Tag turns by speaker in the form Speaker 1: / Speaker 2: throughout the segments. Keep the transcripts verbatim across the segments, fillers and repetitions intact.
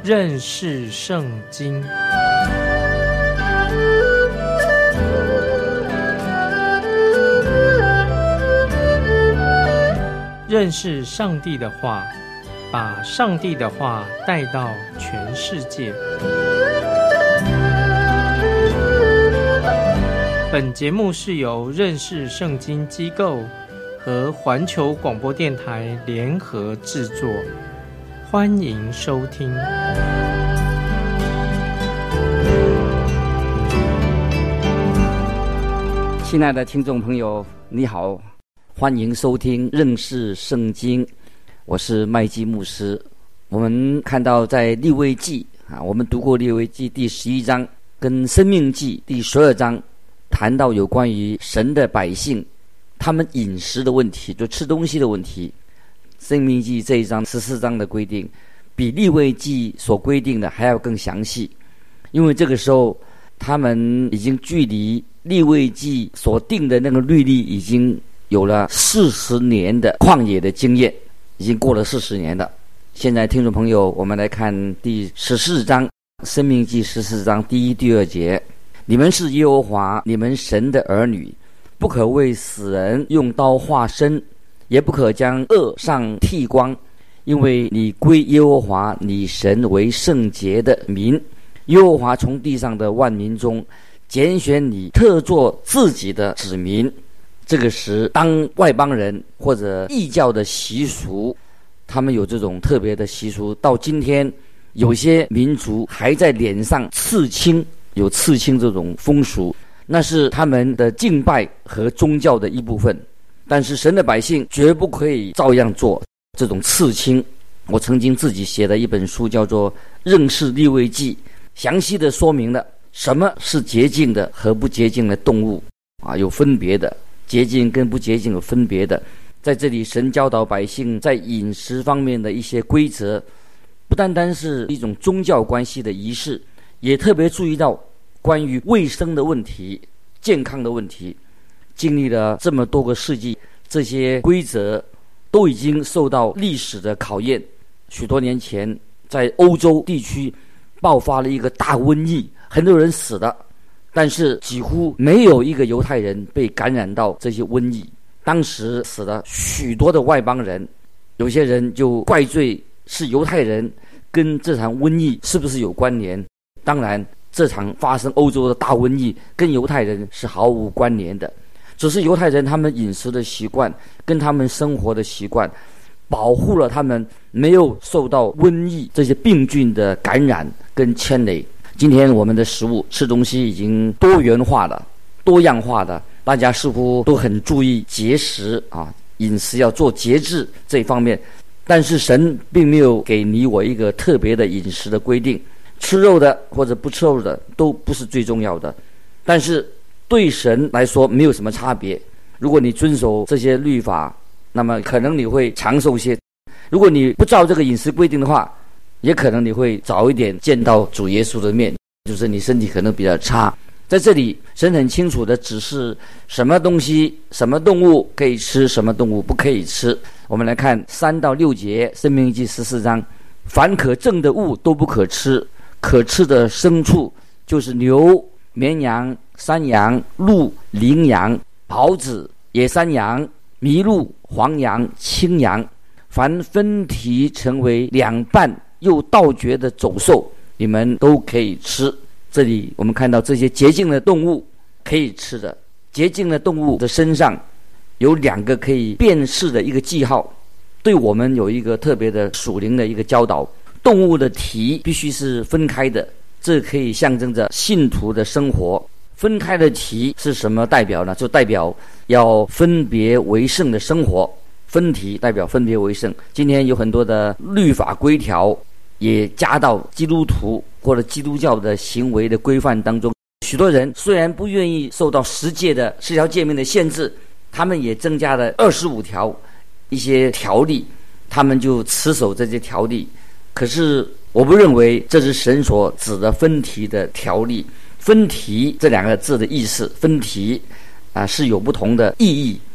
Speaker 1: 认识圣经。认识上帝的话，把上帝的话带到全世界。本节目是由认识圣经机构和环球广播电台联合制作，欢迎收听。
Speaker 2: 亲爱的听众朋友，你好，欢迎收听认识圣经，我是麦基牧师。我们看到在利未记啊，我们读过利未记第十一章跟申命记第十二章，谈到有关于神的百姓他们饮食的问题，就吃东西的问题。申命记这一章十四章的规定比利未记所规定的还要更详细，因为这个时候他们已经距离利未记所定的那个律例已经有了四十年的旷野的经验，已经过了四十年了。现在听众朋友，我们来看第十四章，申命记十四章第一、第二节：你们是耶和华你们神的儿女，不可为死人用刀划身，也不可将额上剃光，因为你归耶和华你神为圣洁的民。耶和华从地上的万民中拣选你，特作自己的子民。这个时，当外邦人或者异教的习俗，他们有这种特别的习俗，到今天有些民族还在脸上刺青，有刺青这种风俗，那是他们的敬拜和宗教的一部分。但是神的百姓绝不可以照样做这种刺青。我曾经自己写的一本书叫做《认识利未记》，详细的说明了什么是洁净的和不洁净的动物啊，有分别的，洁净跟不洁净有分别的。在这里神教导百姓在饮食方面的一些规则，不单单是一种宗教关系的仪式，也特别注意到关于卫生的问题、健康的问题。经历了这么多个世纪，这些规则都已经受到历史的考验。许多年前在欧洲地区爆发了一个大瘟疫，很多人死了，但是几乎没有一个犹太人被感染到这些瘟疫。当时死了许多的外邦人，有些人就怪罪是犹太人跟这场瘟疫是不是有关联。当然这场发生欧洲的大瘟疫跟犹太人是毫无关联的，只是犹太人他们饮食的习惯跟他们生活的习惯保护了他们没有受到瘟疫这些病菌的感染跟牵累。今天我们的食物吃东西已经多元化了，多样化的，大家似乎都很注意节食啊，饮食要做节制这一方面。但是神并没有给你我一个特别的饮食的规定，吃肉的或者不吃肉的都不是最重要的，但是对神来说没有什么差别。如果你遵守这些律法，那么可能你会长寿些；如果你不照这个饮食规定的话，也可能你会早一点见到主耶稣的面，就是你身体可能比较差。在这里神很清楚的指示什么东西、什么动物可以吃，什么动物不可以吃。我们来看三到六节，申命记十四章：凡可憎的物都不可吃，可吃的牲畜就是牛、绵羊、山羊、鹿、羚羊、狍子、野山羊、麋鹿、黄羊、青羊，凡分蹄成为两半又倒嚼的走兽，你们都可以吃。这里我们看到这些洁净的动物可以吃的，洁净的动物的身上有两个可以辨识的一个记号，对我们有一个特别的属灵的一个教导。动物的蹄必须是分开的，这可以象征着信徒的生活。分开的蹄是什么代表呢？就代表要分别为圣的生活。分蹄代表分别为圣。今天有很多的律法规条也加到基督徒或者基督教的行为的规范当中。许多人虽然不愿意受到十诫的十条诫命的限制，他们也增加了二十五条一些条例，他们就持守这些条例。可是我不认为这是神所指的分蹄的条例。分蹄这两个字的意思，分蹄啊是有不同的意义。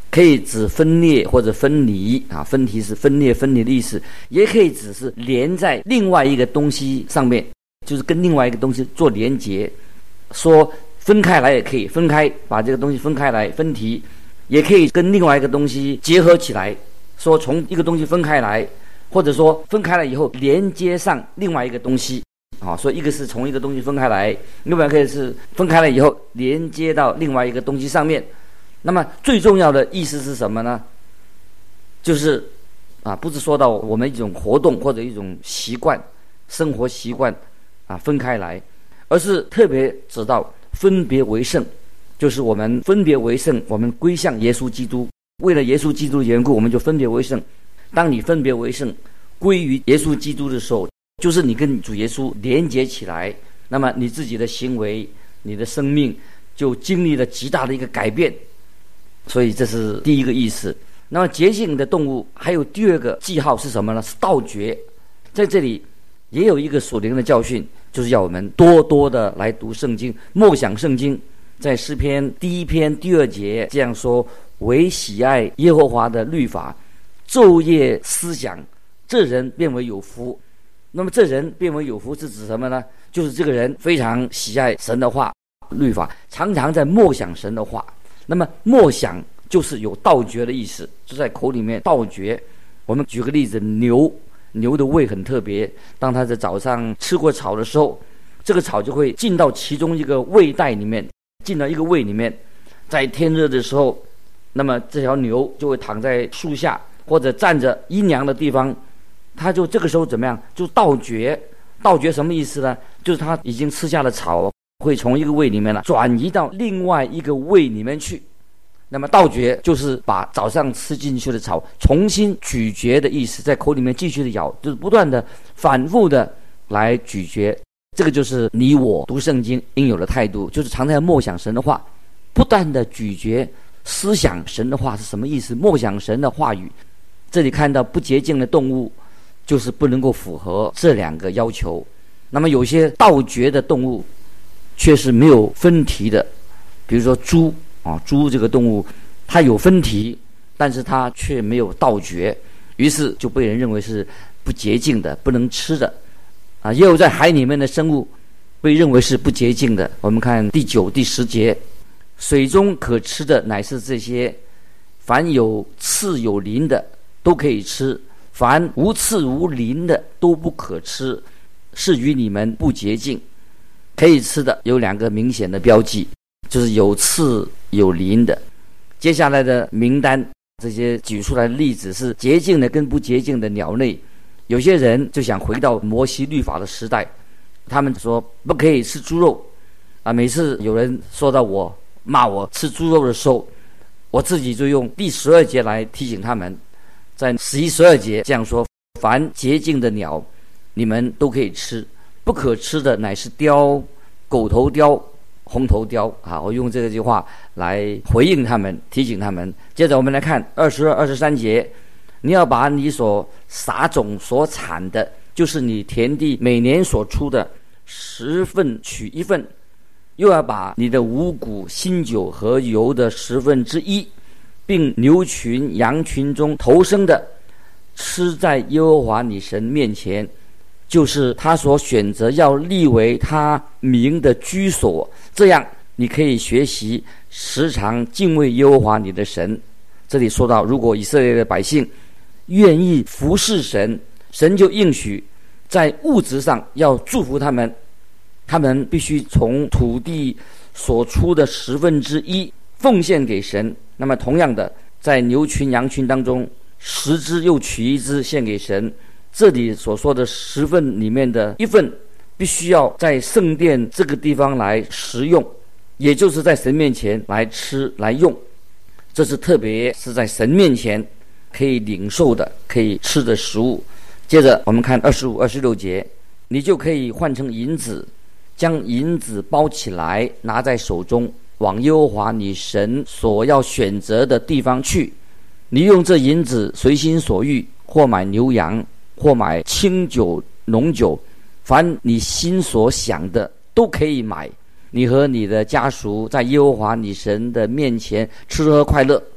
Speaker 2: 可以指分裂或者分离啊，分离是分裂分离的意思，也可以只是连在另外一个东西上面，就是跟另外一个东西做连结。说分开来也可以，分开把这个东西分开来分离，也可以跟另外一个东西结合起来，说从一个东西分开来，或者说分开了以后连接上另外一个东西啊，所以一个是从一个东西分开来，另外一个是分开了以后连接到另外一个东西上面。那么最重要的意思是什么呢？就是啊，不是说到我们一种活动或者一种习惯、生活习惯啊分开来，而是特别指到分别为圣，就是我们分别为圣，我们归向耶稣基督，为了耶稣基督的缘故，我们就分别为圣。当你分别为圣，归于耶稣基督的时候，就是你跟主耶稣连结起来，那么你自己的行为、你的生命就经历了极大的一个改变。所以这是第一个意思。那么洁净的动物还有第二个记号是什么呢？是盗掘。在这里也有一个属灵的教训，就是要我们多多的来读圣经，默想圣经。在诗篇第一篇第二节这样说：唯喜爱耶和华的律法，昼夜思想，这人变为有福。那么这人变为有福是指什么呢？就是这个人非常喜爱神的话、律法，常常在默想神的话。那么默想就是有盗掘的意思，就在口里面盗掘。我们举个例子，牛牛的胃很特别，当它在早上吃过草的时候，这个草就会进到其中一个胃袋里面，进到一个胃里面。在天热的时候，那么这条牛就会躺在树下或者站着阴凉的地方，它就这个时候怎么样？就盗掘。盗掘什么意思呢？就是它已经吃下了草，会从一个胃里面呢转移到另外一个胃里面去。那么盗掘就是把早上吃进去的草重新咀嚼的意思，在口里面继续的咬，就是不断的反复的来咀嚼。这个就是你我读圣经应有的态度，就是常常默想神的话，不断的咀嚼思想神的话是什么意思，默想神的话语。这里看到不洁净的动物就是不能够符合这两个要求。那么有些盗掘的动物却是没有分蹄的，比如说猪啊，猪这个动物它有分蹄，但是它却没有盗掘，于是就被人认为是不洁净的，不能吃的啊。也有在海里面的生物被认为是不洁净的。我们看第九、第十节，水中可吃的乃是这些，凡有刺有鳞的都可以吃，凡无刺无鳞的都不可吃，是与你们不洁净。可以吃的有两个明显的标记，就是有刺有鳞的。接下来的名单，这些举出来的例子是洁净的跟不洁净的鸟类。有些人就想回到摩西律法的时代，他们说不可以吃猪肉啊。每次有人说到我骂我吃猪肉的时候，我自己就用第十二节来提醒他们，在十一、十二节这样说：凡洁净的鸟，你们都可以吃，不可吃的乃是雕、狗头雕、红头雕啊！我用这句话来回应他们，提醒他们。接着我们来看二十二、二十三节：你要把你所撒种所产的，就是你田地每年所出的十份取一份，又要把你的五谷、新酒和油的十分之一，并牛群、羊群中头生的，吃在耶和华你神面前，就是他所选择要立为他名的居所，这样你可以学习时常敬畏耶和华你的神。这里说到，如果以色列的百姓愿意服侍神，神就应许在物质上要祝福他们，他们必须从土地所出的十分之一奉献给神。那么同样的，在牛群羊群当中，十只又取一只献给神。这里所说的十份里面的一份，必须要在圣殿这个地方来食用，也就是在神面前来吃来用。这是特别是在神面前可以领受的、可以吃的食物。接着我们看二十五、二十六节，你就可以换成银子，将银子包起来，拿在手中，往耶和华你神所要选择的地方去。你用这银子随心所欲，或买牛羊，或买清酒浓酒，凡你心所想的都可以买。你和你的家属在耶和华你神的面前吃喝快乐。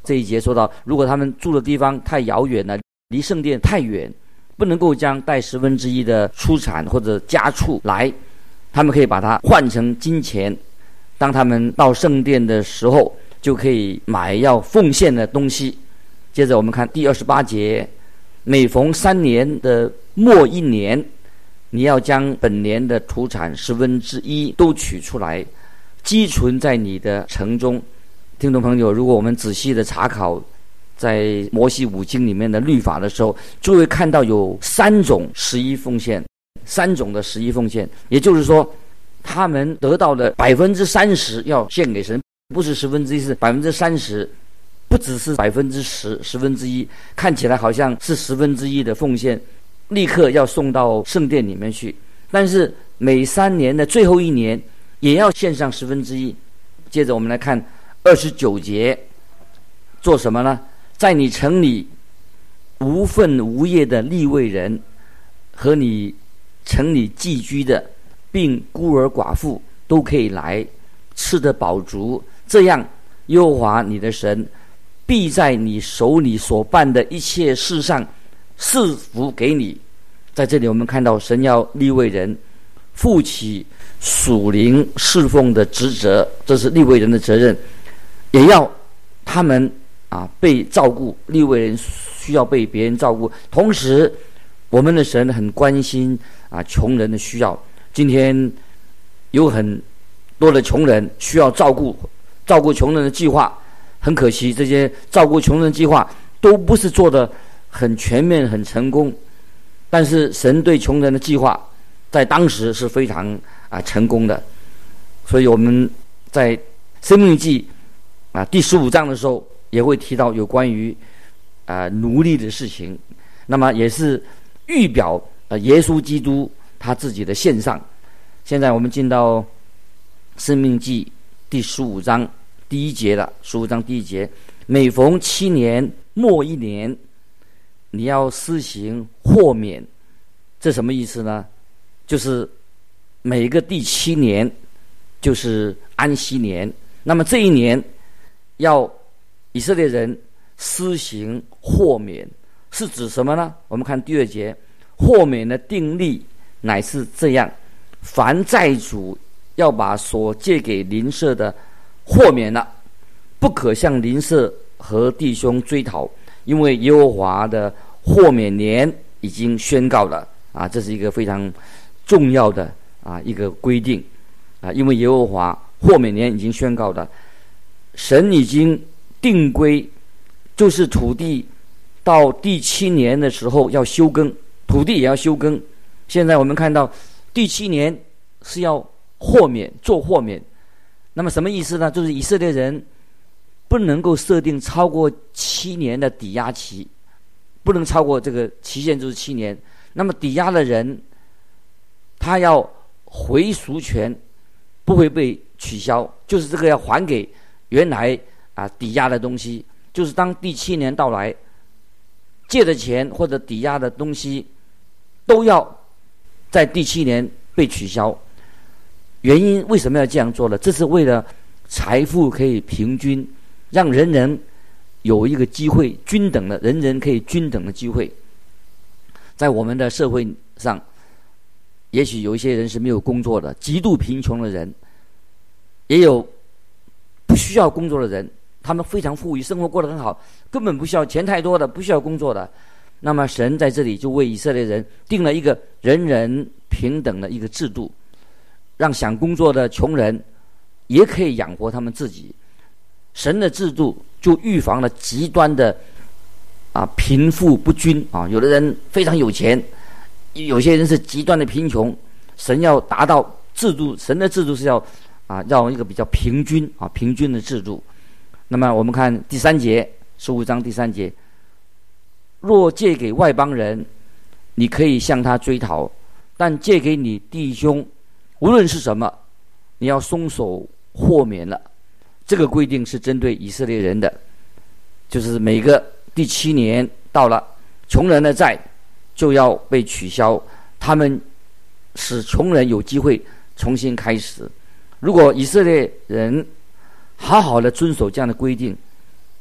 Speaker 2: 这一节说到，如果他们住的地方太遥远了，离圣殿太远，不能够将带十分之一的出产或者家畜来，他们可以把它换成金钱，当他们到圣殿的时候就可以买要奉献的东西。接着我们看第二十八节，每逢三年的末一年，你要将本年的土产十分之一都取出来，积存在你的城中。听众朋友，如果我们仔细的查考在摩西五经里面的律法的时候，就会看到有三种十一奉献，三种的十一奉献，也就是说他们得到的百分之三十要献给神，不是十分之一，是百分之三十，不只是百分之十，十分之一，看起来好像是十分之一的奉献，立刻要送到圣殿里面去。但是每三年的最后一年也要献上十分之一。接着我们来看二十九节，做什么呢？在你城里无分无业的利未人和你城里寄居的，并孤儿寡妇都可以来，吃得饱足。这样耶和华你的神必在你手里所办的一切事上赐福给你。在这里我们看到神要利未人负起属灵侍奉的职责，这是利未人的责任，也要他们啊被照顾，利未人需要被别人照顾。同时我们的神很关心啊穷人的需要，今天有很多的穷人需要照顾，照顾穷人的计划，很可惜这些照顾穷人的计划都不是做得很全面很成功，但是神对穷人的计划在当时是非常啊成功的。所以我们在申命记啊第十五章的时候也会提到有关于啊奴隶的事情，那么也是预表啊耶稣基督他自己的献上。现在我们进到申命记第十五章第一节了，十五章第一节，每逢七年末一年，你要施行豁免。这什么意思呢？就是每个第七年就是安息年，那么这一年要以色列人施行豁免，是指什么呢？我们看第二节，豁免的定例乃是这样：凡债主要把所借给邻舍的豁免了，不可向邻舍和弟兄追讨，因为耶和华的豁免年已经宣告了啊，这是一个非常重要的啊一个规定啊，因为耶和华豁免年已经宣告了，神已经定规，就是土地到第七年的时候要休耕，土地也要休耕。现在我们看到第七年是要豁免，做豁免，那么什么意思呢？就是以色列人不能够设定超过七年的抵押期，不能超过这个期限，就是七年。那么抵押的人他要回赎权不会被取消，就是这个要还给原来啊抵押的东西，就是当第七年到来，借的钱或者抵押的东西都要在第七年被取消。原因为什么要这样做呢？这是为了财富可以平均，让人人有一个机会，均等的，人人可以均等的机会。在我们的社会上，也许有一些人是没有工作的，极度贫穷的人，也有不需要工作的人，他们非常富裕，生活过得很好，根本不需要钱太多的，不需要工作的。那么神在这里就为以色列人定了一个人人平等的一个制度，让想工作的穷人也可以养活他们自己。神的制度就预防了极端的啊贫富不均啊，有的人非常有钱，有些人是极端的贫穷。神要达到制度，神的制度是要啊要一个比较平均啊平均的制度。那么我们看第三节，十五章第三节，若借给外邦人，你可以向他追讨，但借给你弟兄，无论是什么，你要松手豁免了。这个规定是针对以色列人的，就是每个第七年到了，穷人的债就要被取消，他们使穷人有机会重新开始。如果以色列人好好的遵守这样的规定，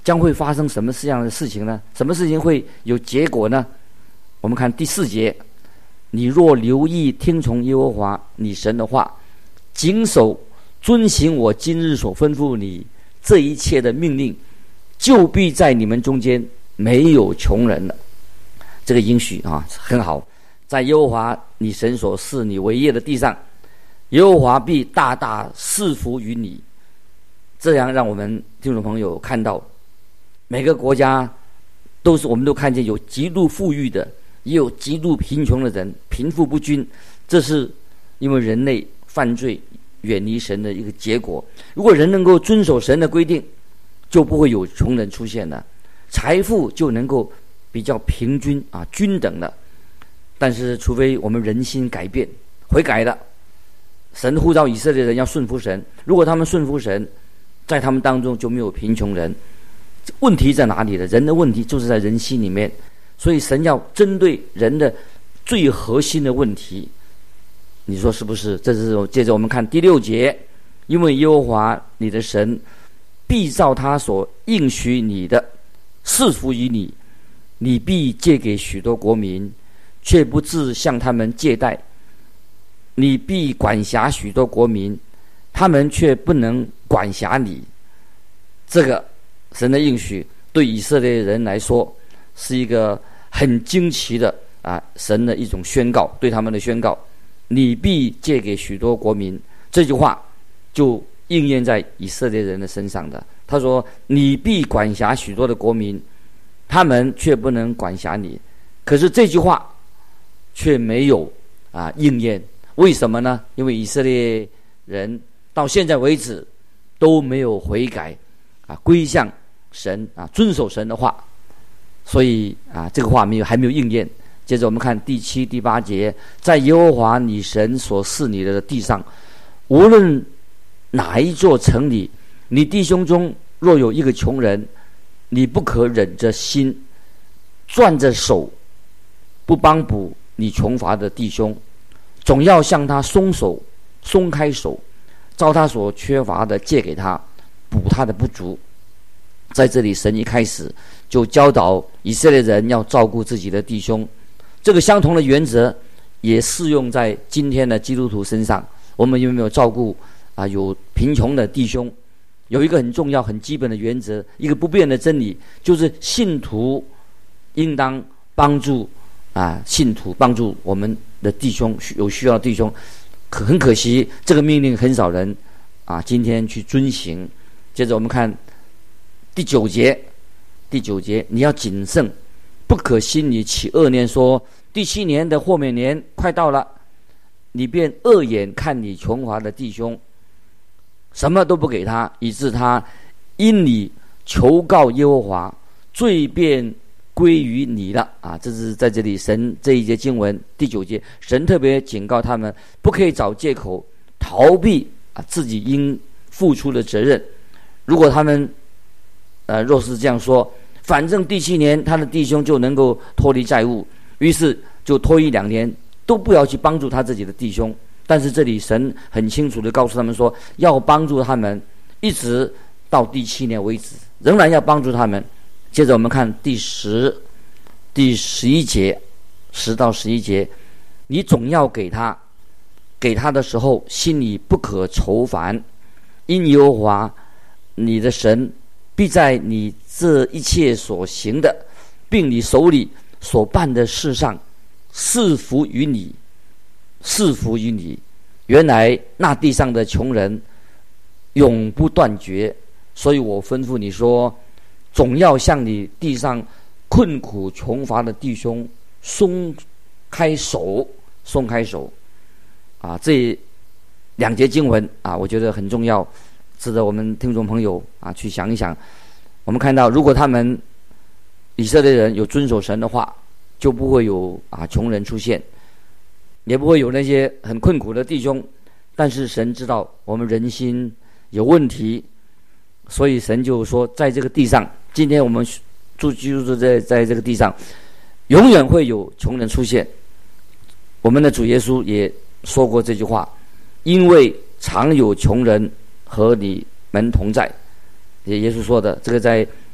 Speaker 2: 将会发生什么样的事情呢？什么事情会有结果呢？我们看第四节，你若留意听从耶和华你神的话，谨守遵行我今日所吩咐你这一切的命令，就必在你们中间没有穷人了。这个应许啊很好，在耶和华你神所赐你为业的地上，耶和华必大大赐福于你。这样让我们听众朋友看到，每个国家都是我们都看见有极度富裕的，也有极度贫穷的人，贫富不均，这是因为人类犯罪远离神的一个结果。如果人能够遵守神的规定，就不会有穷人出现了，财富就能够比较平均啊均等的。但是除非我们人心改变悔改了，神呼召以色列人要顺服神，如果他们顺服神，在他们当中就没有贫穷人。问题在哪里呢？人的问题就是在人心里面，所以神要针对人的最核心的问题，你说是不是？这是接着我们看第六节，因为耶和华你的神必照他所应许你的赐福于你，你必借给许多国民，却不致向他们借贷；你必管辖许多国民，他们却不能管辖你。这个神的应许对以色列人来说是一个很惊奇的啊，神的一种宣告，对他们的宣告。你必借给许多国民，这句话就应验在以色列人的身上的。他说你必管辖许多的国民，他们却不能管辖你。可是这句话却没有啊应验，为什么呢？因为以色列人到现在为止都没有悔改啊，归向神啊，遵守神的话，所以啊这个话没有还没有应验。接着我们看第七、第八节，在耶和华你神所赐你的地上，无论哪一座城里，你弟兄中若有一个穷人，你不可忍着心，攥着手，不帮补你穷乏的弟兄，总要向他松手，松开手，照他所缺乏的借给他，补他的不足。在这里，神一开始就教导以色列人要照顾自己的弟兄。这个相同的原则也适用在今天的基督徒身上。我们有没有照顾啊有贫穷的弟兄？有一个很重要、很基本的原则，一个不变的真理，就是信徒应当帮助啊信徒帮助我们的弟兄，有需要的弟兄。可很可惜，这个命令很少人啊今天去遵行。接着我们看第九节，第九节，你要谨慎，不可心里起恶念，说第七年的豁免年快到了，你便恶眼看你穷乏的弟兄，什么都不给他，以致他因你求告耶和华，罪便归于你了啊！这是在这里神这一节经文第九节，神特别警告他们，不可以找借口逃避啊自己应付出的责任。如果他们呃若是这样说，反正第七年他的弟兄就能够脱离债务，于是就拖一两年都不要去帮助他自己的弟兄。但是这里神很清楚地告诉他们说，要帮助他们一直到第七年为止，仍然要帮助他们。接着我们看第十第十一节，十到十一节，你总要给他，给他的时候心里不可愁烦，因耶和华你的神必在你这一切所行的，并你手里所办的事上赐福于你，赐福于你。原来那地上的穷人永不断绝，所以我吩咐你说，总要向你地上困苦穷乏的弟兄松开手，松开手啊！这两节经文啊，我觉得很重要，值得我们听众朋友啊去想一想。我们看到，如果他们以色列人有遵守神的话，就不会有啊穷人出现，也不会有那些很困苦的弟兄。但是神知道我们人心有问题，所以神就说，在这个地上，今天我们住居住在在这个地上，永远会有穷人出现。我们的主耶稣也说过这句话，因为常有穷人和你们同在。也耶稣说的，这个在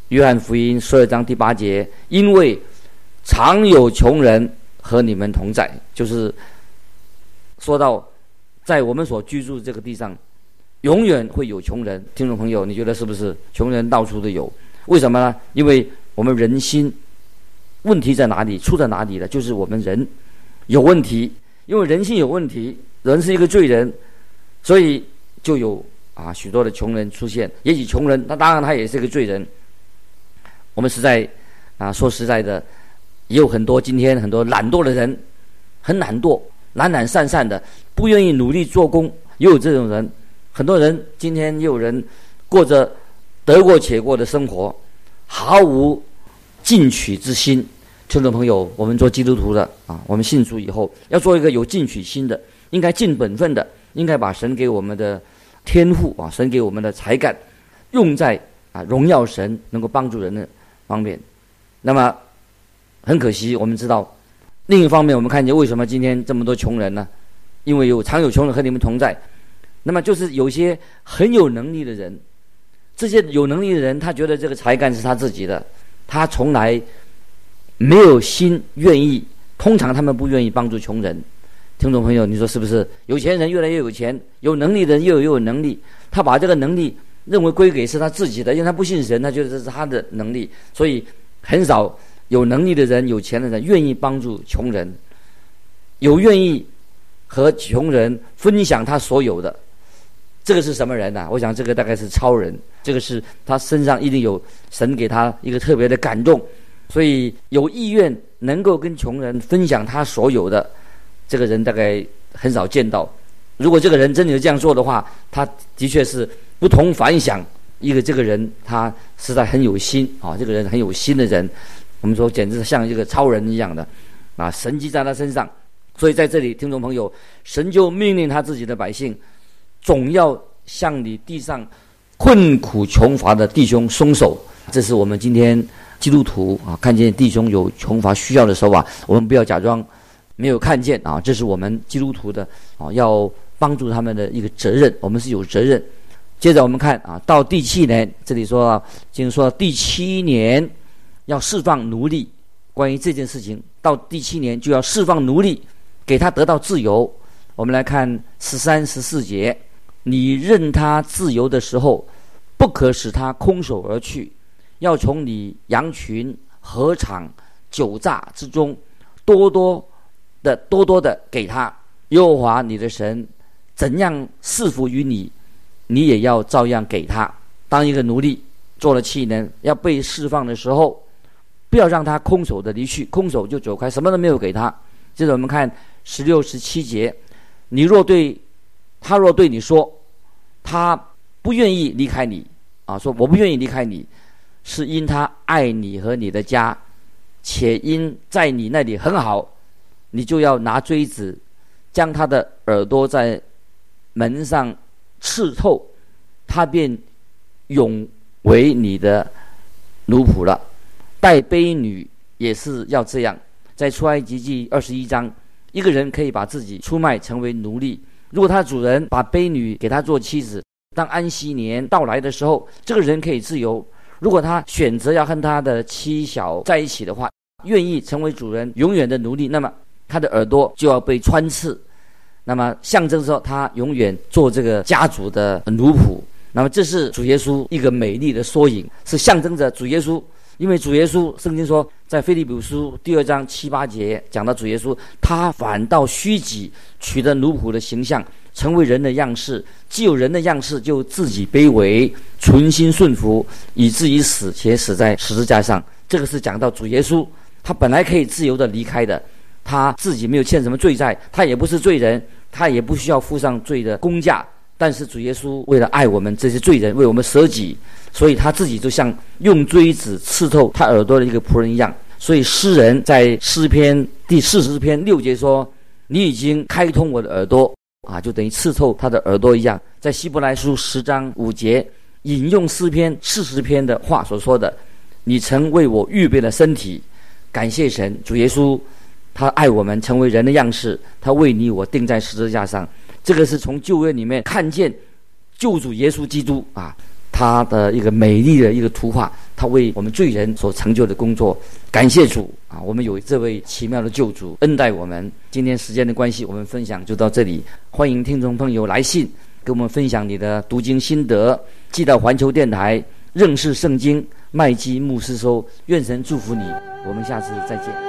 Speaker 2: 约翰福音十二章第八节，因为常有穷人和你们同在，就是说到在我们所居住这个地上永远会有穷人。听众朋友，你觉得是不是？穷人到处都有，为什么呢？因为我们人心问题在哪里，出在哪里了？就是我们人有问题，因为人性有问题，人是一个罪人，所以就有啊许多的穷人出现。也许穷人，那当然他也是一个罪人。我们实在啊说实在的，也有很多今天很多懒惰的人，很懒惰，懒懒散散的，不愿意努力做工，也有这种人。很多人今天也有人过着得过且过的生活，毫无进取之心。听众朋友，我们做基督徒的啊，我们信主以后要做一个有进取心的，应该尽本分的，应该把神给我们的天赋啊，神给我们的才干用在啊荣耀神，能够帮助人的方面。那么很可惜，我们知道另一方面，我们看见为什么今天这么多穷人呢？因为有常有穷人和你们同在。那么就是有些很有能力的人，这些有能力的人，他觉得这个才干是他自己的，他从来没有心愿意，通常他们不愿意帮助穷人。听众朋友，你说是不是？有钱人越来越有钱，有能力的人越有越有能力，他把这个能力认为归给是他自己的，因为他不信神，他觉得这是他的能力，所以很少有能力的人、有钱的人愿意帮助穷人，有愿意和穷人分享他所有的。这个是什么人呢、啊？我想这个大概是超人，这个是他身上一定有神给他一个特别的感动，所以有意愿能够跟穷人分享他所有的，这个人大概很少见到。如果这个人真的这样做的话，他的确是不同凡响。一个这个人他实在很有心啊，这个人很有心的人，我们说简直像一个超人一样的啊，神迹在他身上。所以在这里，听众朋友，神就命令他自己的百姓，总要向你地上困苦穷乏的弟兄松手。这是我们今天基督徒啊，看见弟兄有穷乏需要的时候啊，我们不要假装没有看见啊，这是我们基督徒的啊，要帮助他们的一个责任，我们是有责任。接着我们看啊，到第七年，这里说啊，经说第七年要释放奴隶，关于这件事情，到第七年就要释放奴隶，给他得到自由。我们来看十三、十四节，你任他自由的时候，不可使他空手而去，要从你羊群、禾场、酒榨之中，多多的、多多的给他。耶和华你的神怎样赐福于你，你也要照样给他。当一个奴隶做了七年，要被释放的时候，不要让他空手的离去，空手就走开，什么都没有给他。接着我们看十六、十七节，你若对他若对你说，他不愿意离开你啊，说我不愿意离开你，是因他爱你和你的家，且因在你那里很好，你就要拿锥子将他的耳朵在门上刺透，他便永为你的奴仆了。带婢女也是要这样，在出埃及记二十一章，一个人可以把自己出卖成为奴隶，如果他主人把婢女给他做妻子，当安息年到来的时候，这个人可以自由。如果他选择要和他的妻小在一起的话，愿意成为主人永远的奴隶，那么他的耳朵就要被穿刺，那么象征说他永远做这个家族的奴仆。那么这是主耶稣一个美丽的缩影，是象征着主耶稣。因为主耶稣圣经说，在腓立比书第二章七八节讲到主耶稣，他反倒虚己，取得奴仆的形象，成为人的样式。既有人的样式，就自己卑微，存心顺服，以至于死，且死在十字架上。这个是讲到主耶稣，他本来可以自由的离开的，他自己没有欠什么罪债，他也不是罪人，他也不需要付上罪的公价。但是主耶稣为了爱我们这些罪人，为我们舍己，所以他自己就像用锥子刺透他耳朵的一个仆人一样。所以诗人在诗篇第四十篇六节说，你已经开通我的耳朵啊，就等于刺透他的耳朵一样。在希伯来书十章五节引用诗篇四十篇的话所说的，你曾为我预备了身体。感谢神，主耶稣他爱我们，成为人的样式，他为你我钉在十字架上。这个是从旧约里面看见救主耶稣基督啊，他的一个美丽的一个图画， 他为我们罪人所成就的工作。感谢主啊，我们有这位奇妙的救主恩待我们。今天时间的关系，我们分享就到这里。欢迎听众朋友来信跟我们分享你的读经心得，寄到环球电台认识圣经麦基牧师收。愿神祝福你，我们下次再见。